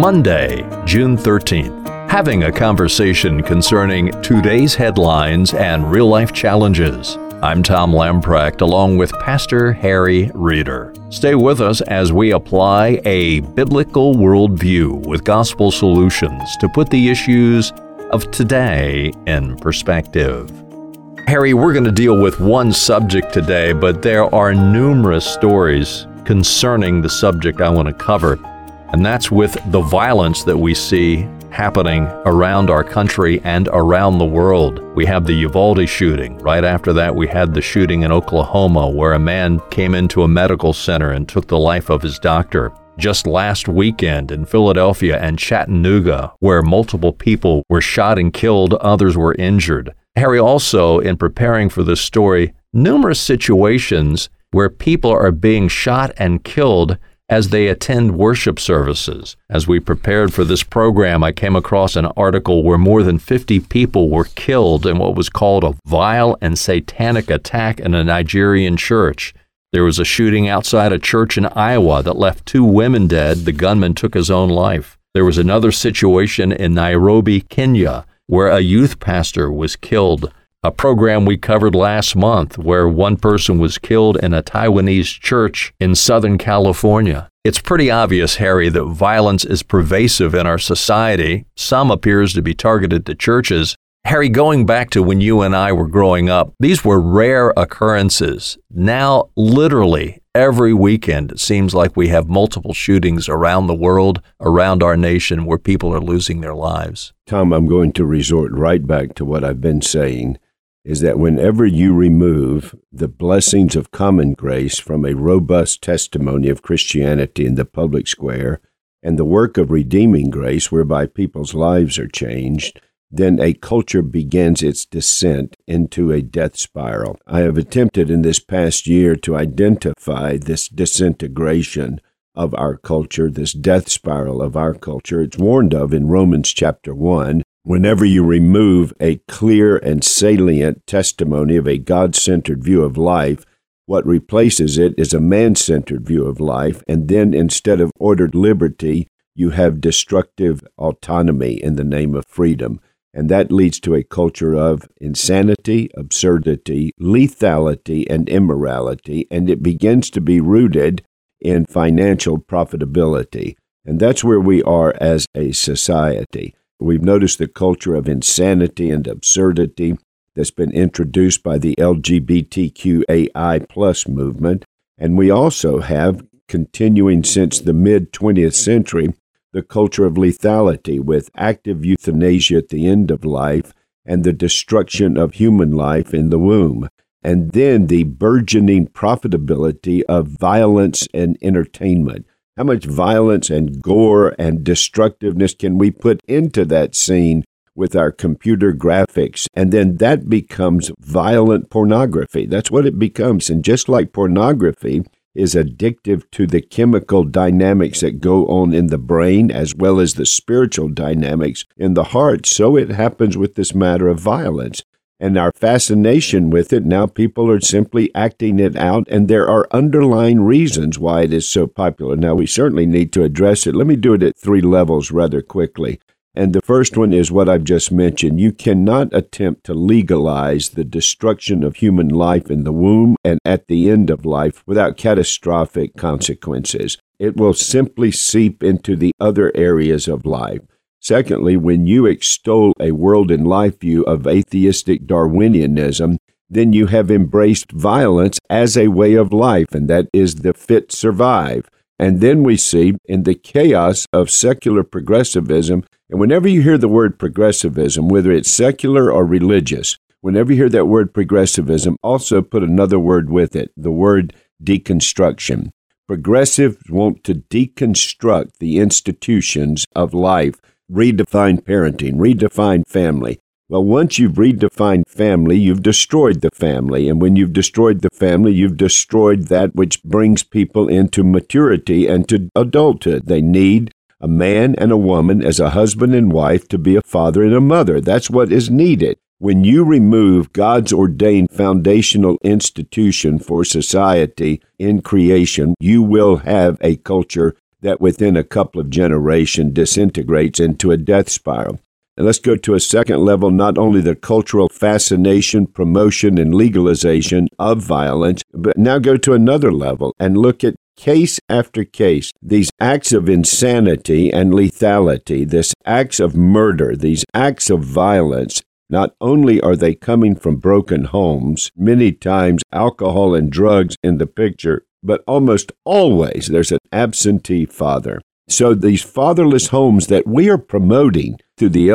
Monday, June 13th. Having a conversation concerning today's headlines and real-life challenges. I'm Tom Lamprecht along with Pastor Harry Reeder. Stay with us as we apply a biblical worldview with gospel solutions to put the issues of today in perspective. Harry, we're going to deal with one subject today, but there are numerous stories concerning the subject I want to cover, and that's with the violence that we see happening around our country and around the world. We have the Uvalde shooting. Right after that, we had the shooting in Oklahoma where a man came into a medical center and took the life of his doctor. Just last weekend in Philadelphia and Chattanooga, where multiple people were shot and killed, others were injured. Harry, also in preparing for this story, numerous situations where people are being shot and killed as they attend worship services. As we prepared for this program, I came across an article where more than 50 people were killed in what was called a vile and satanic attack in a Nigerian church. There was a shooting outside a church in Iowa that left 2 women dead. The gunman took his own life. There was another situation in Nairobi, Kenya, where a youth pastor was killed. A program we covered last month where one person was killed in a Taiwanese church in Southern California. It's pretty obvious, Harry, that violence is pervasive in our society. Some appears to be targeted to churches. Harry, going back to when you and I were growing up, these were rare occurrences. Now, literally, every weekend, it seems like we have multiple shootings around the world, around our nation, where people are losing their lives. Tom, I'm going to resort right back to what I've been saying, is that whenever you remove the blessings of common grace from a robust testimony of Christianity in the public square and the work of redeeming grace whereby people's lives are changed, then a culture begins its descent into a death spiral. I have attempted in this past year to identify this disintegration of our culture, this death spiral of our culture. It's warned of in Romans chapter 1. Whenever you remove a clear and salient testimony of a God-centered view of life, what replaces it is a man-centered view of life, and then instead of ordered liberty, you have destructive autonomy in the name of freedom. And that leads to a culture of insanity, absurdity, lethality, and immorality, and it begins to be rooted in financial profitability. And that's where we are as a society. We've noticed the culture of insanity and absurdity that's been introduced by the LGBTQAI plus movement, and we also have, continuing since the mid-20th century, the culture of lethality with active euthanasia at the end of life and the destruction of human life in the womb. And then the burgeoning profitability of violence and entertainment. How much violence and gore and destructiveness can we put into that scene with our computer graphics? And then that becomes violent pornography. That's what it becomes. And just like pornography is addictive to the chemical dynamics that go on in the brain as well as the spiritual dynamics in the heart, so it happens with this matter of violence. And our fascination with it, now people are simply acting it out, and there are underlying reasons why it is so popular. Now, we certainly need to address it. Let me do it at 3 levels rather quickly. And the first one is what I've just mentioned. You cannot attempt to legalize the destruction of human life in the womb and at the end of life without catastrophic consequences. It will simply seep into the other areas of life. Secondly, when you extol a world and life view of atheistic Darwinianism, then you have embraced violence as a way of life, and that is the fit survive. And then we see in the chaos of secular progressivism, and whenever you hear the word progressivism, whether it's secular or religious, whenever you hear that word progressivism, also put another word with it, the word deconstruction. Progressives want to deconstruct the institutions of life, redefine parenting, redefine family. Well, once you've redefined family, you've destroyed the family. And when you've destroyed the family, you've destroyed that which brings people into maturity and to adulthood. They need a man and a woman as a husband and wife to be a father and a mother. That's what is needed. When you remove God's ordained foundational institution for society in creation, you will have a culture that within a couple of generations disintegrates into a death spiral. And let's go to a second level, not only the cultural fascination, promotion, and legalization of violence, but now go to another level and look at case after case, these acts of insanity and lethality, this acts of murder, these acts of violence. Not only are they coming from broken homes, many times alcohol and drugs in the picture, but almost always there's an absentee father. So these fatherless homes that we are promoting through the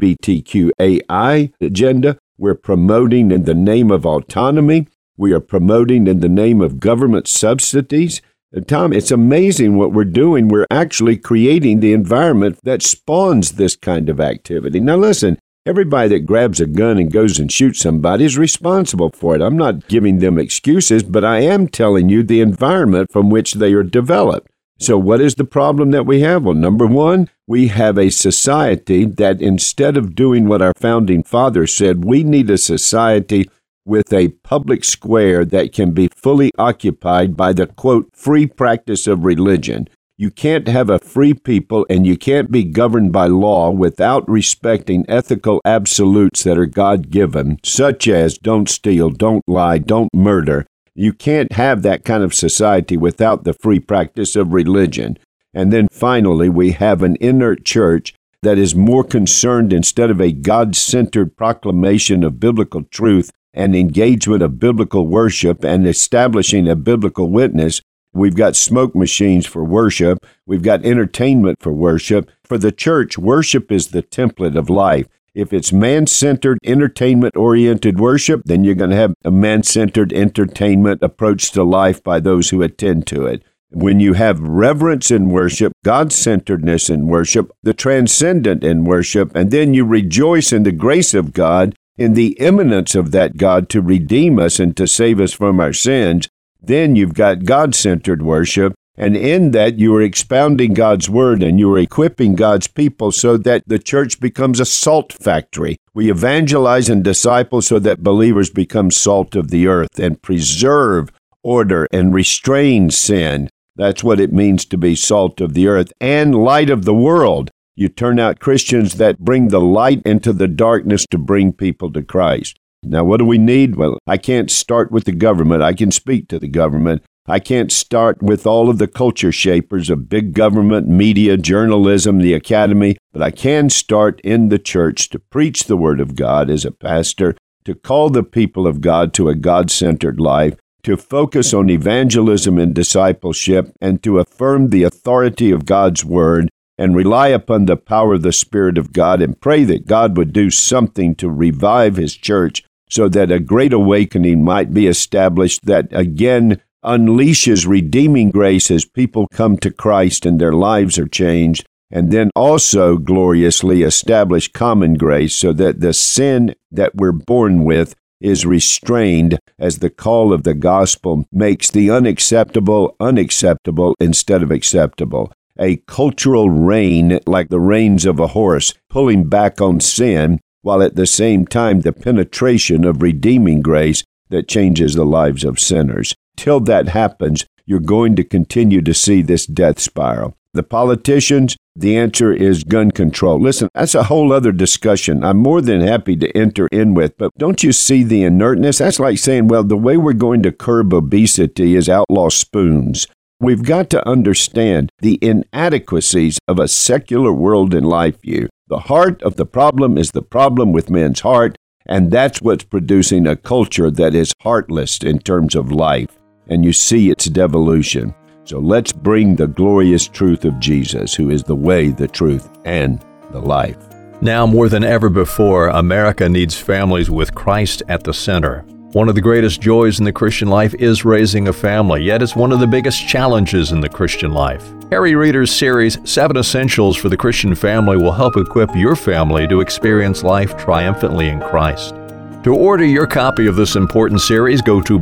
LGBTQAI agenda, we're promoting in the name of autonomy, we are promoting in the name of government subsidies. Tom, it's amazing what we're doing. We're actually creating the environment that spawns this kind of activity. Now listen, everybody that grabs a gun and goes and shoots somebody is responsible for it. I'm not giving them excuses, but I am telling you the environment from which they are developed. So what is the problem that we have? Well, number one, we have a society that instead of doing what our founding fathers said, we need a society with a public square that can be fully occupied by the, quote, free practice of religion. You can't have a free people and you can't be governed by law without respecting ethical absolutes that are God-given, such as don't steal, don't lie, don't murder. You can't have that kind of society without the free practice of religion. And then finally, we have an inert church that is more concerned, instead of a God-centered proclamation of biblical truth and engagement of biblical worship and establishing a biblical witness, we've got smoke machines for worship. We've got entertainment for worship. For the church, worship is the template of life. If it's man-centered, entertainment-oriented worship, then you're going to have a man-centered entertainment approach to life by those who attend to it. When you have reverence in worship, God-centeredness in worship, the transcendent in worship, and then you rejoice in the grace of God, in the imminence of that God to redeem us and to save us from our sins, then you've got God-centered worship. And in that, you are expounding God's word and you are equipping God's people so that the church becomes a salt factory. We evangelize and disciple so that believers become salt of the earth and preserve order and restrain sin. That's what it means to be salt of the earth and light of the world. You turn out Christians that bring the light into the darkness to bring people to Christ. Now, what do we need? Well, I can't start with the government. I can speak to the government. I can't start with all of the culture shapers of big government, media, journalism, the academy, but I can start in the church to preach the word of God as a pastor, to call the people of God to a God-centered life, to focus on evangelism and discipleship, and to affirm the authority of God's word and rely upon the power of the Spirit of God and pray that God would do something to revive his church so that a great awakening might be established that again unleashes redeeming grace as people come to Christ and their lives are changed, and then also gloriously establish common grace so that the sin that we're born with is restrained as the call of the gospel makes the unacceptable unacceptable instead of acceptable. A cultural rein like the reins of a horse, pulling back on sin, while at the same time the penetration of redeeming grace that changes the lives of sinners. Till that happens, you're going to continue to see this death spiral. The politicians, the answer is gun control. Listen, that's a whole other discussion I'm more than happy to enter in with, but don't you see the inertness? That's like saying, well, the way we're going to curb obesity is outlaw spoons. We've got to understand the inadequacies of a secular world and life view. The heart of the problem is the problem with men's heart, and that's what's producing a culture that is heartless in terms of life. And you see its devolution. So let's bring the glorious truth of Jesus, who is the way, the truth, and the life. Now more than ever before, America needs families with Christ at the center. One of the greatest joys in the Christian life is raising a family, yet it's one of the biggest challenges in the Christian life. Harry Reeder's series, 7 Essentials for the Christian Family, will help equip your family to experience life triumphantly in Christ. To order your copy of this important series, go to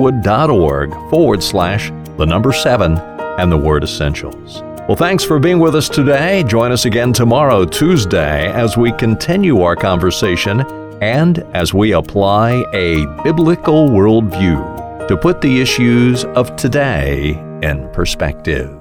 briarwood.org/7 and the word essentials. Well, thanks for being with us today. Join us again tomorrow, Tuesday, as we continue our conversation and as we apply a biblical worldview to put the issues of today in perspective.